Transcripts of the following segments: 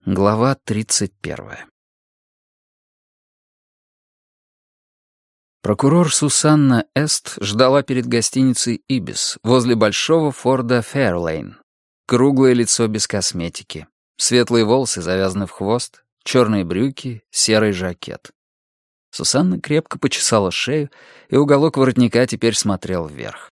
Глава 31. Прокурор Сусанна Эст ждала перед гостиницей «Ибис» возле большого Форда Фэйрлейн. Круглое лицо без косметики, светлые волосы завязаны в хвост, черные брюки, серый жакет. Сусанна крепко почесала шею, и уголок воротника теперь смотрел вверх.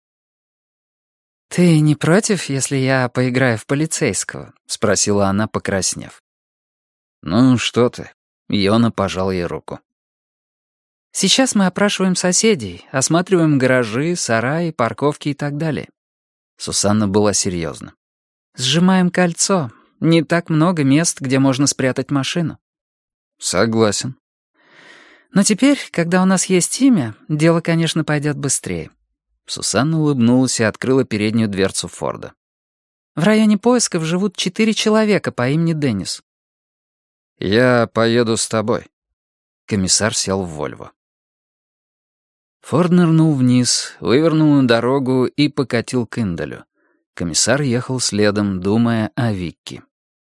«Ты не против, если я поиграю в полицейского?» — спросила она, покраснев. «Ну, что ты?» — Йона пожал ей руку. «Сейчас мы опрашиваем соседей, осматриваем гаражи, сараи, парковки и так далее». Сусанна была серьезна. «Сжимаем кольцо. Не так много мест, где можно спрятать машину». «Согласен». «Но теперь, когда у нас есть имя, дело, конечно, пойдет быстрее». Сусанна улыбнулась и открыла переднюю дверцу Форда. «В районе поисков живут 4 человека по имени Деннис». «Я поеду с тобой». Комиссар сел в Вольво. Форд нырнул вниз, вывернул на дорогу и покатил к Индалю. Комиссар ехал следом, думая о Викки.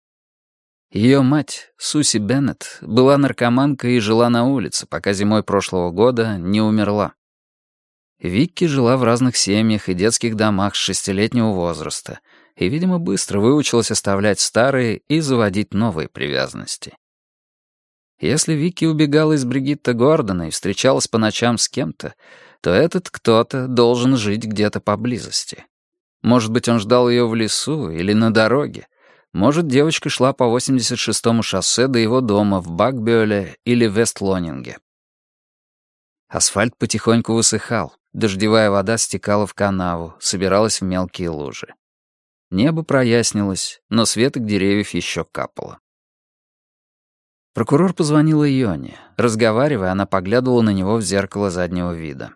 Ее мать, Суси Беннет, была наркоманкой и жила на улице, пока зимой прошлого года не умерла. Викки жила в разных семьях и детских домах с 6-летнего возраста и, видимо, быстро выучилась оставлять старые и заводить новые привязанности. Если Викки убегала из Бригитта Гордона и встречалась по ночам с кем-то, то этот кто-то должен жить где-то поблизости. Может быть, он ждал ее в лесу или на дороге. Может, девочка шла по 86-му шоссе до его дома в Бакбюэле или Вестлонинге. Асфальт потихоньку высыхал, дождевая вода стекала в канаву, собиралась в мелкие лужи. Небо прояснилось, но с веток деревьев еще капало. Прокурор позвонила Йоне. Разговаривая, она поглядывала на него в зеркало заднего вида.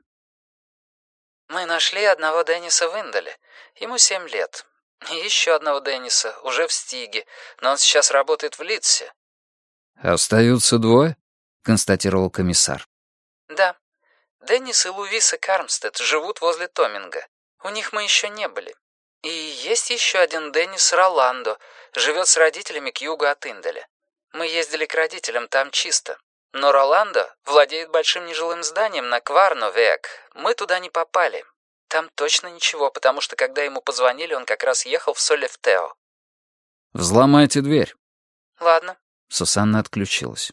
«Мы нашли одного Денниса в Индале. Ему 7 лет. И еще одного Денниса, уже в Стиге, но он сейчас работает в Лидсе». «Остаются 2?» — констатировал комиссар. «Да. Деннис и Луиса Кармстед живут возле Томинга. У них мы еще не были. И есть еще один Деннис Роландо, живет с родителями к югу от Индаля. Мы ездили к родителям, там чисто. Но Роландо владеет большим нежилым зданием на Кварновек. Мы туда не попали. Там точно ничего, потому что, когда ему позвонили, он как раз ехал в Солефтео». «Взломайте дверь». «Ладно». Сусанна отключилась.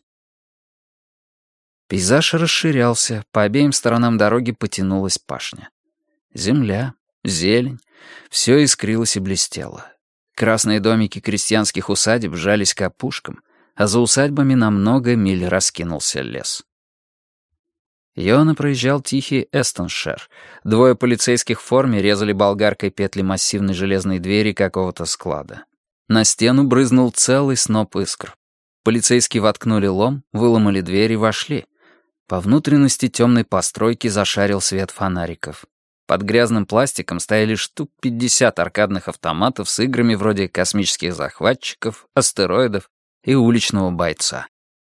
Пейзаж расширялся, по обеим сторонам дороги потянулась пашня. Земля, зелень, все искрилось и блестело. Красные домики крестьянских усадеб жались к опушкам, а за усадьбами на много миль раскинулся лес. Йона проезжал тихий Эстоншир. 2 полицейских в форме резали болгаркой петли массивной железной двери какого-то склада. На стену брызнул целый сноп искр. Полицейские воткнули лом, выломали дверь и вошли. По внутренности темной постройки зашарил свет фонариков. Под грязным пластиком стояли штук 50 аркадных автоматов с играми вроде космических захватчиков, астероидов и уличного бойца.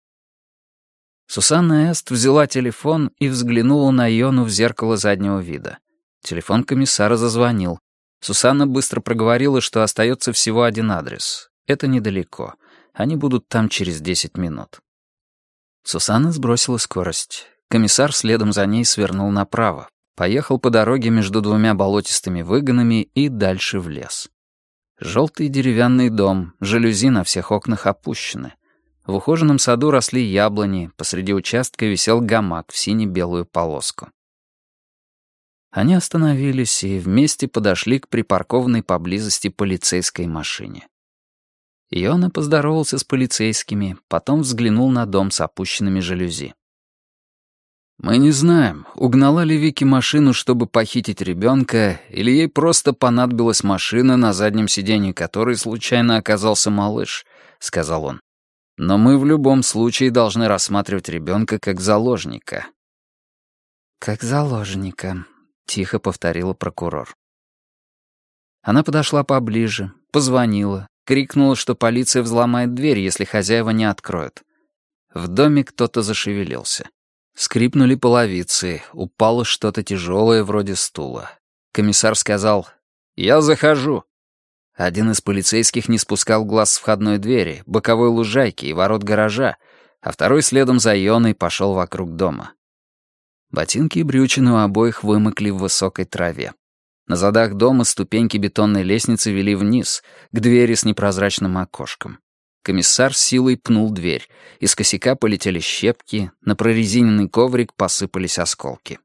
Сусанна Эст взяла телефон и взглянула на Йону в зеркало заднего вида. Телефон комиссара зазвонил. Сусанна быстро проговорила, что остается всего один адрес. Это недалеко. Они будут там через 10 минут. Сусанна сбросила скорость. Комиссар следом за ней свернул направо. Поехал по дороге между 2 болотистыми выгонами и дальше в лес. Желтый деревянный дом, жалюзи на всех окнах опущены. В ухоженном саду росли яблони, посреди участка висел гамак в сине-белую полоску. Они остановились и вместе подошли к припаркованной поблизости полицейской машине. Йона поздоровался с полицейскими, потом взглянул на дом с опущенными жалюзи. «Мы не знаем, угнала ли Вики машину, чтобы похитить ребенка, или ей просто понадобилась машина, на заднем сиденье которой случайно оказался малыш», — сказал он. «Но мы в любом случае должны рассматривать ребенка как заложника». «Как заложника», — тихо повторила прокурор. Она подошла поближе, позвонила, крикнула, что полиция взломает дверь, если хозяева не откроют. В доме кто-то зашевелился. Скрипнули половицы, упало что-то тяжелое вроде стула. Комиссар сказал: «Я захожу». Один из полицейских не спускал глаз с входной двери, боковой лужайки и ворот гаража, а второй следом за Йоной пошел вокруг дома. Ботинки и брючины у обоих вымокли в высокой траве. На задах дома ступеньки бетонной лестницы вели вниз, к двери с непрозрачным окошком. Комиссар с силой пнул дверь. Из косяка полетели щепки, на прорезиненный коврик посыпались осколки.